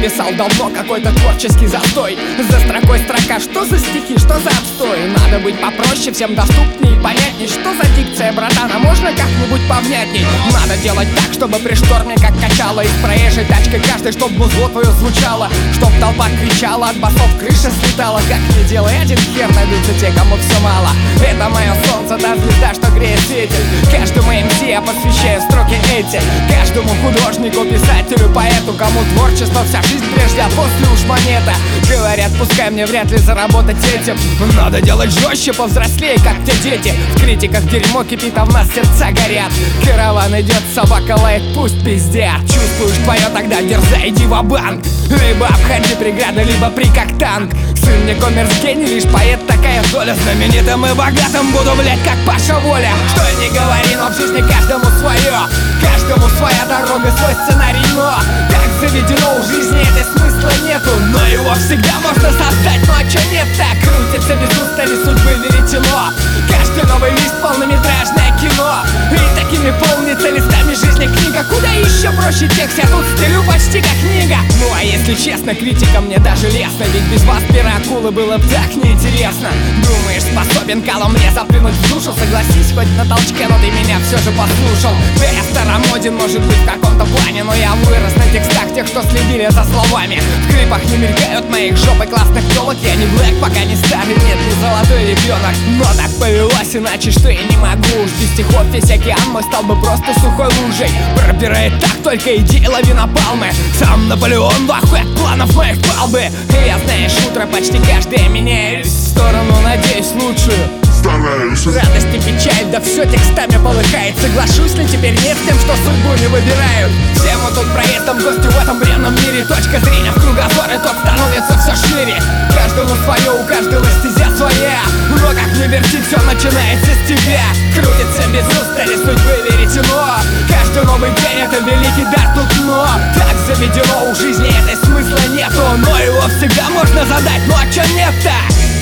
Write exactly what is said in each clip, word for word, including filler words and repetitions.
написал давно какой-то творческий застой. За строкой строка, что за стихи, что за отстой. Надо быть попроще, всем доступней и понятней. Что за дикция, братан, а можно как-нибудь повнятней? Надо делать так, чтобы при шторме как качало из проезжей тачкой каждый, чтоб музло твое звучало, чтоб толпа кричала, от басов крыша слетала. Как не делай, один хер найдутся те, кому все мало. Это мое солнце, та звезда, что греет светит. Каждому эм си я посвящаю строки эти. Каждому художнику, писателю, поэту, кому творчество вся жизнь прежде, а после уж монета. Говорят, пускай мне вряд ли заработать этим. Надо делать жестче, повзрослее, как те дети. В критиках дерьмо кипит, а в нас сердца горят. Караван идет, собака лает, пусть пиздят. Чувствуешь твое, тогда дерзай, иди ва-банк. Либо обходи преграды, либо при как танк. Сын не коммерс гений, лишь поэт, такая доля. Знаменитым и богатым буду, блять, как Паша Воля. Что ни говори, но в жизни каждому свое. Каждому своя дорога, свой сценарий, но так заведено, у жизни этой смысла нету. Но его всегда можно создать, ну а чё нет-то? Крутится без устали судьбы веретено. Каждый новый лист полнометражное кино. И такими полнится листами жизни книга. Куда еще проще текст, я тут стелю почти как книга. Ну а если честно, критика мне даже лестно. Ведь без вас пера акулы было бы так неинтересно. Думаешь, способен колом мне заплюнуть в душу? Согласись, хоть на толчке, но ты меня все же послушал. Да я старомоден, может быть, в каком-то плане, но я вырос на текстах тех, что следили за словами. В клипах не мелькают моих жопой классных телок. Я не блэк, пока не старый, нет, не золотой ребенок. Но так повелось, иначе что я не могу. Жди стихов весь океан мой стал бы просто сухой лужей. Пропирает так только идеи лавина палмы. Сам Наполеон в ахуе от планов моих палбы. И я, знаешь, утро почти каждое меняюсь в сторону, надеюсь, лучшую. Стараюсь. Радость и печаль, да все текстами полыхает. Соглашусь ли теперь нет с тем, что судьбу не выбирают? Все мы тут проездом, гости в этом бренном мире. Точка зрения в кругозоре тот становится все шире. Каждому свое, у каждого стезя своя. Но как не верти, все начинается с тебя. Крутится без устали, судьбы веретено. Каждый новый день это великий дар тут, но так заведено, у жизни этой смысла нету. Но его всегда можно задать, ну а чё нет-то?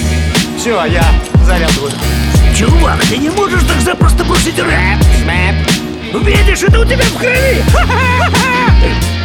Все, я зарядываю. Чувак, ты не можешь так запросто бросить рэп. Видишь, это у тебя в крови.